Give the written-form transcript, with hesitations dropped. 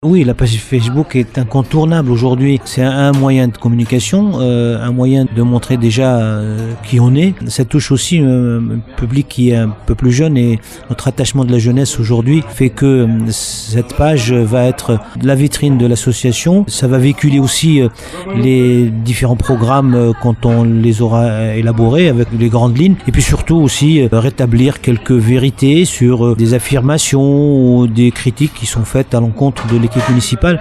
Oui, la page Facebook est incontournable aujourd'hui. C'est un moyen de communication, un moyen de montrer déjà qui on est. Ça touche aussi un public qui est un peu plus jeune et notre attachement de la jeunesse aujourd'hui fait que cette page va être la vitrine de l'association. Ça va véhiculer aussi les différents programmes quand on les aura élaborés avec les grandes lignes et puis surtout aussi rétablir quelques vérités sur des affirmations ou des critiques qui sont faites à l'encontre de l'équipe municipale.